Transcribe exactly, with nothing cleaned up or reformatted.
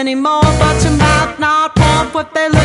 anymore, but your mouth not want what they